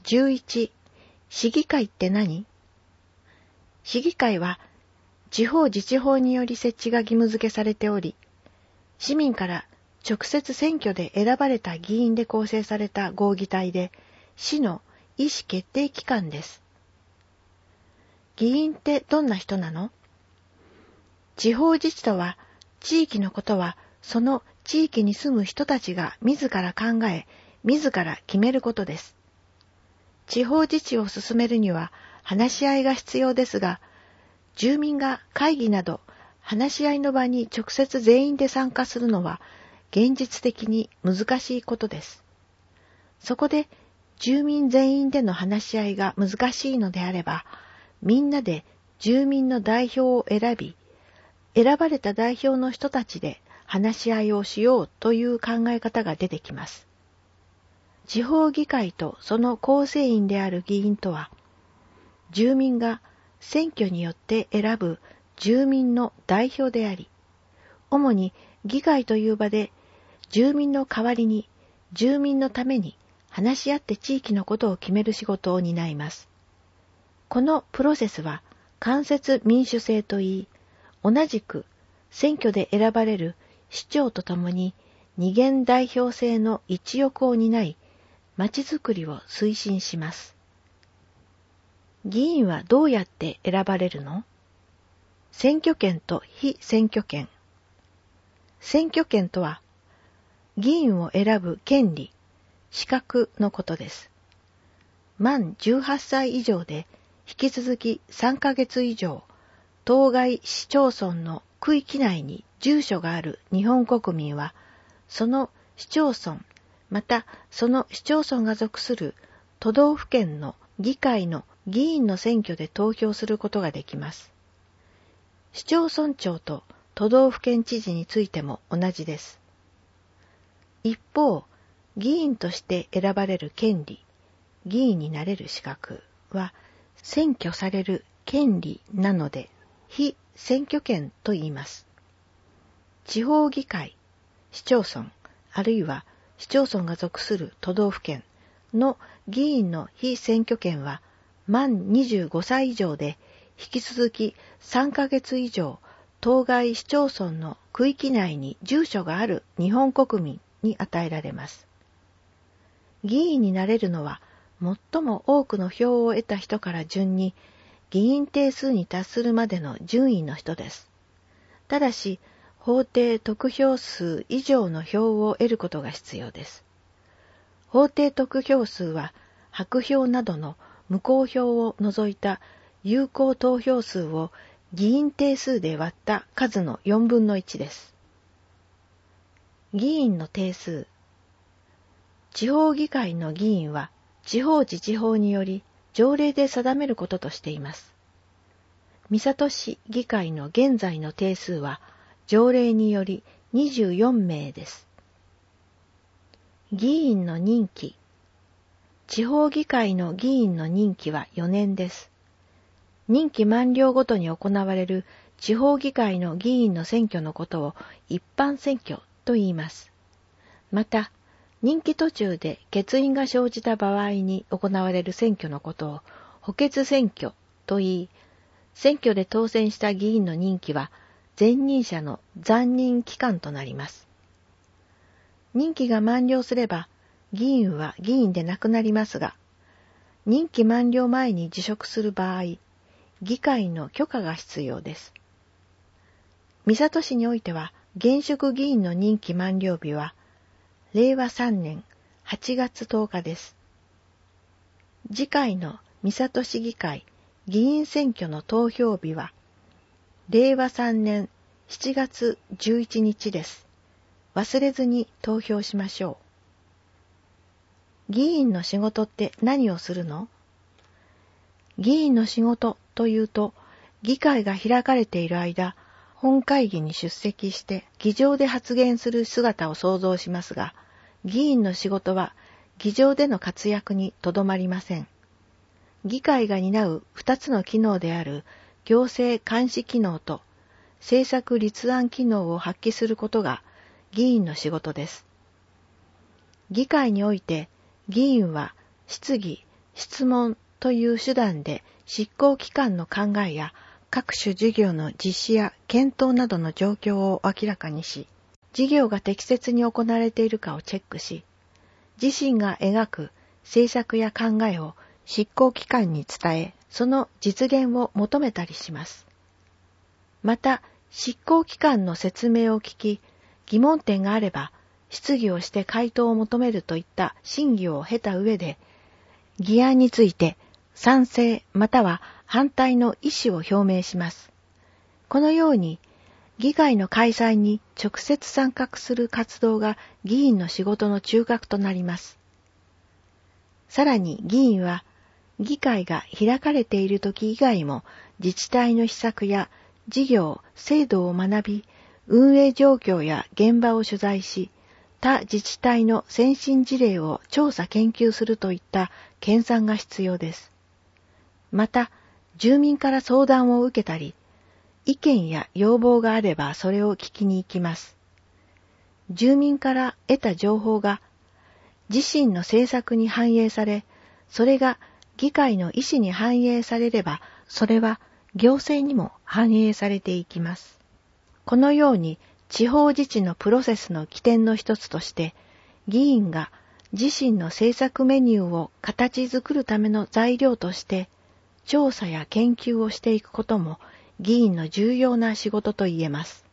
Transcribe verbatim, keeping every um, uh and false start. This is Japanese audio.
じゅういち、市議会って何？市議会は地方自治法により設置が義務付けされており、市民から直接選挙で選ばれた議員で構成された合議体で、市の意思決定機関です。議員ってどんな人なの？地方自治とは、地域のことはその地域に住む人たちが自ら考え、自ら決めることです。地方自治を進めるには話し合いが必要ですが、住民が会議など話し合いの場に直接全員で参加するのは現実的に難しいことです。そこで住民全員での話し合いが難しいのであれば、みんなで住民の代表を選び、選ばれた代表の人たちで話し合いをしようという考え方が出てきます。地方議会とその構成員である議員とは、住民が選挙によって選ぶ住民の代表であり、主に議会という場で住民の代わりに住民のために話し合って地域のことを決める仕事を担います。このプロセスは間接民主制といい、同じく選挙で選ばれる市長とともに二元代表制の一翼を担い、まちづくりを推進します。議員はどうやって選ばれるの？選挙権と非選挙権。選挙権とは、議員を選ぶ権利、資格のことです。満じゅうはっさい以上で、引き続きさんかげつ以上、当該市町村の区域内に住所がある日本国民は、その市町村、またその市町村が属する都道府県の議会の議員の選挙で投票することができます。市町村長と都道府県知事についても同じです。一方、議員として選ばれる権利、議員になれる資格は、選挙される権利なので、非選挙権と言います。地方議会、市町村、あるいは市町村が属する都道府県の議員の非選挙権は、満にじゅうごさい以上で、引き続きさんかげつ以上、当該市町村の区域内に住所がある日本国民に与えられます。議員になれるのは、最も多くの票を得た人から順に、議員定数に達するまでの順位の人です。ただし、法定得票数以上の票を得ることが必要です。法定得票数は、白票などの無効票を除いた有効投票数を議員定数で割った数のよんぶんのいちです。議員の定数。地方議会の議員は地方自治法により条例で定めることとしています。三郷市議会の現在の定数は条例によりにじゅうよんめいです。議員の任期。地方議会の議員の任期はよねんです。任期満了ごとに行われる地方議会の議員の選挙のことを一般選挙と言います。また、任期途中で欠員が生じた場合に行われる選挙のことを補欠選挙と言い、選挙で当選した議員の任期は前任者の残任期間となります。任期が満了すれば、議員は議員でなくなりますが、任期満了前に辞職する場合、議会の許可が必要です。三郷市においては、現職議員の任期満了日は、れいわさんねんはちがつとおかです。次回の三郷市議会議員選挙の投票日は、れいわさんねんしちがつじゅういちにちです。忘れずに投票しましょう。議員の仕事って何をするの？議員の仕事というと、議会が開かれている間、本会議に出席して議場で発言する姿を想像しますが、議員の仕事は議場での活躍にとどまりません。議会が担う二つの機能である行政監視機能と政策立案機能を発揮することが議員の仕事です。議会において議員は質疑、 質問という手段で執行機関の考えや各種事業の実施や検討などの状況を明らかにし、事業が適切に行われているかをチェックし、自身が描く政策や考えを執行機関に伝え、その実現を求めたりします。また、執行機関の説明を聞き、疑問点があれば、質疑をして回答を求めるといった審議を経た上で、議案について賛成または反対の意思を表明します。このように、議会の開催に直接参画する活動が議員の仕事の中核となります。さらに議員は、議会が開かれている時以外も自治体の施策や事業、制度を学び、運営状況や現場を取材し、他自治体の先進事例を調査研究するといった研鑽が必要です。また、住民から相談を受けたり、意見や要望があればそれを聞きに行きます。住民から得た情報が自身の政策に反映され、それが議会の意思に反映されれば、それは行政にも反映されていきます。このように地方自治のプロセスの起点の一つとして、議員が自身の政策メニューを形作るための材料として、調査や研究をしていくことも議員の重要な仕事と言えます。